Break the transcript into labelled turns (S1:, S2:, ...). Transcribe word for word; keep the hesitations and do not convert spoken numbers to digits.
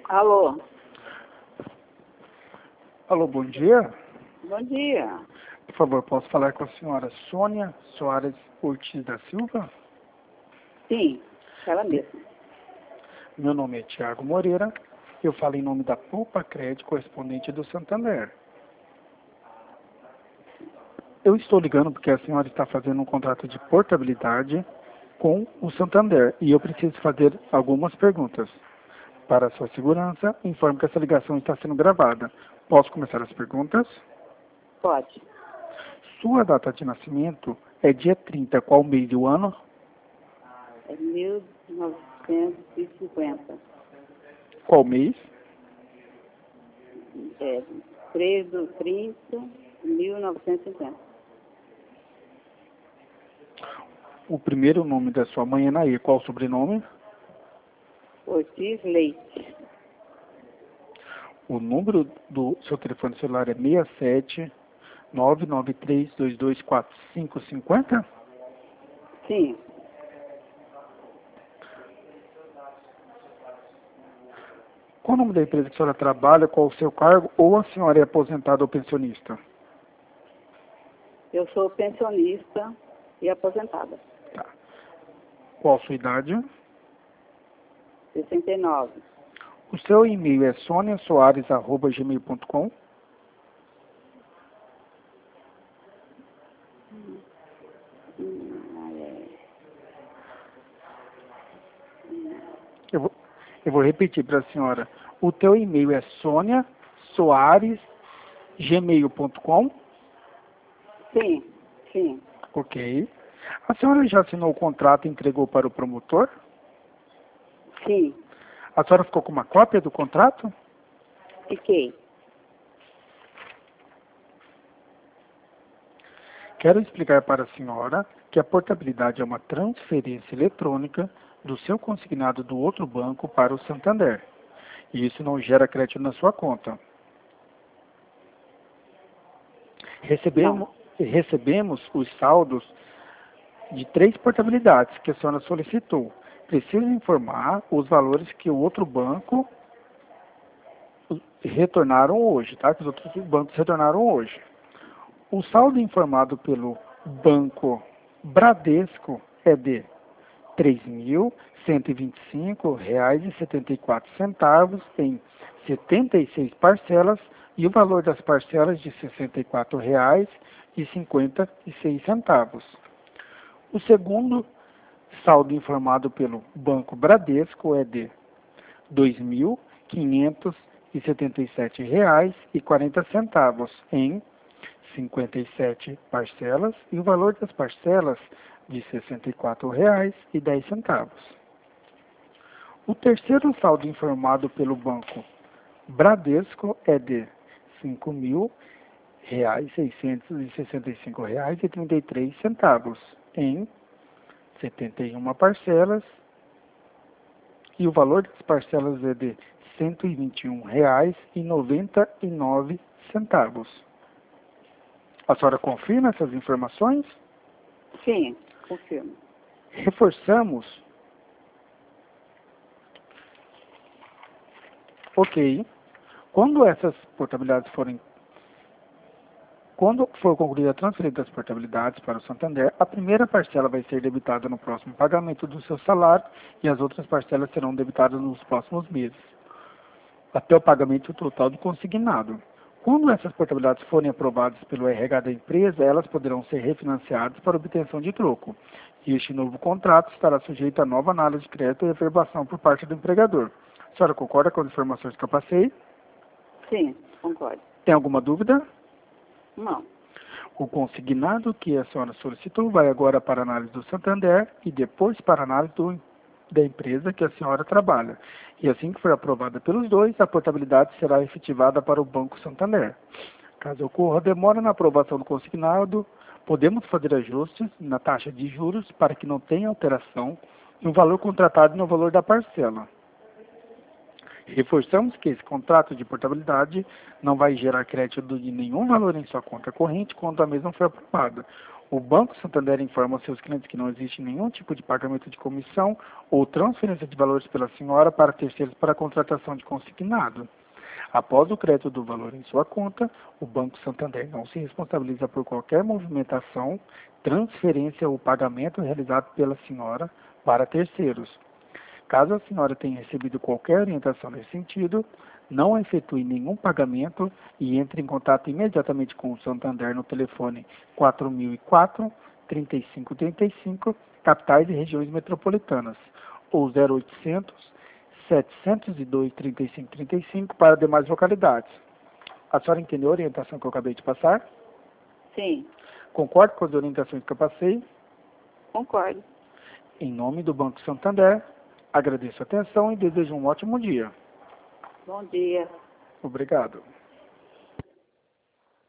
S1: Alô?
S2: Alô, bom dia.
S1: Bom dia.
S2: Por favor, posso falar com a senhora Sônia Soares Ortiz da Silva?
S1: Sim, ela mesma.
S2: Meu nome é Tiago Moreira. Eu falo em nome da Poupa Crédito, correspondente do Santander. Eu estou ligando porque a senhora está fazendo um contrato de portabilidade com o Santander e eu preciso fazer algumas perguntas. Para a sua segurança, informo que essa ligação está sendo gravada. Posso começar as perguntas?
S1: Pode.
S2: Sua data de nascimento é dia trinta, qual mês e o ano?
S1: É mil novecentos e cinquenta.
S2: Qual mês?
S1: É três do trinta, mil novecentos e cinquenta.
S2: O primeiro nome da sua mãe é Nair. Qual o sobrenome?
S1: Ortiz Leite.
S2: O número do seu telefone celular é seis sete nove nove três dois dois quatro cinco cinco zero?
S1: Sim,
S2: Qual o nome da empresa que a senhora trabalha? Qual o seu cargo? Ou a senhora é aposentada ou pensionista?
S1: eu sou pensionista e aposentada.
S2: Tá. Qual a sua idade?
S1: sessenta e nove.
S2: O seu e-mail é sonia soares arroba gmail ponto com?
S1: Hum, é,
S2: Eu vou, eu vou repetir para a senhora. O teu e-mail é sonia soares gmail ponto com?
S1: Sim, sim.
S2: Ok. A senhora já assinou o contrato e entregou para o promotor?
S1: Sim,
S2: A senhora ficou com uma cópia do contrato?
S1: fiquei.
S2: Quero explicar para a senhora que a portabilidade é uma transferência eletrônica do seu consignado do outro banco para o Santander. E isso não gera crédito na sua conta. Recebemos, recebemos os saldos de três portabilidades que a senhora solicitou. Preciso informar os valores que o outro banco retornaram hoje, tá? Que os outros bancos retornaram hoje. O saldo informado pelo Banco Bradesco é de três mil cento e vinte e cinco reais e setenta e quatro centavos em setenta e seis parcelas e o valor das parcelas de sessenta e quatro reais e cinquenta e seis centavos. O segundo saldo informado pelo Banco Bradesco é de dois mil quinhentos e setenta e sete reais e quarenta centavos em cinquenta e sete parcelas e o valor das parcelas de sessenta e quatro reais e dez centavos. O terceiro saldo informado pelo Banco Bradesco é de cinco mil seiscentos e sessenta e cinco reais e trinta e três centavos em setenta e uma parcelas e o valor das parcelas é de cento e vinte e um reais e noventa e nove centavos. A senhora confirma essas informações?
S1: Sim, confirmo.
S2: Reforçamos. Ok. Quando essas portabilidades forem... Quando for concluída a transferência das portabilidades para o Santander, a primeira parcela vai ser debitada no próximo pagamento do seu salário e as outras parcelas serão debitadas nos próximos meses, até o pagamento total do consignado. Quando essas portabilidades forem aprovadas pelo R H da empresa, elas poderão ser refinanciadas para obtenção de troco. E este novo contrato estará sujeito a nova análise de crédito e averbação por parte do empregador. A senhora concorda com as informações que eu passei?
S1: Sim, concordo.
S2: Tem alguma dúvida?
S1: Não.
S2: O consignado que a senhora solicitou vai agora para a análise do Santander e depois para a análise do, da empresa que a senhora trabalha. E assim que for aprovada pelos dois, a portabilidade será efetivada para o Banco Santander. Caso ocorra demora na aprovação do consignado, podemos fazer ajustes na taxa de juros para que não tenha alteração no valor contratado e no valor da parcela. Reforçamos que esse contrato de portabilidade não vai gerar crédito de nenhum valor em sua conta corrente quando a mesma for aprovada. O Banco Santander informa aos seus clientes que não existe nenhum tipo de pagamento de comissão ou transferência de valores pela senhora para terceiros para a contratação de consignado. Após o crédito do valor em sua conta, o Banco Santander não se responsabiliza por qualquer movimentação, transferência ou pagamento realizado pela senhora para terceiros. Caso a senhora tenha recebido qualquer orientação nesse sentido, não efetue nenhum pagamento e entre em contato imediatamente com o Santander no telefone quatro mil e quatro, trinta e cinco trinta e cinco, capitais e regiões metropolitanas, ou zero oitocentos, setecentos e dois, trinta e cinco trinta e cinco para demais localidades. A senhora entendeu a orientação que eu acabei de passar?
S1: Sim,
S2: Concorda com as orientações que eu passei?
S1: concordo.
S2: Em nome do Banco Santander, agradeço a atenção e desejo um ótimo dia.
S1: Bom dia.
S2: Obrigado.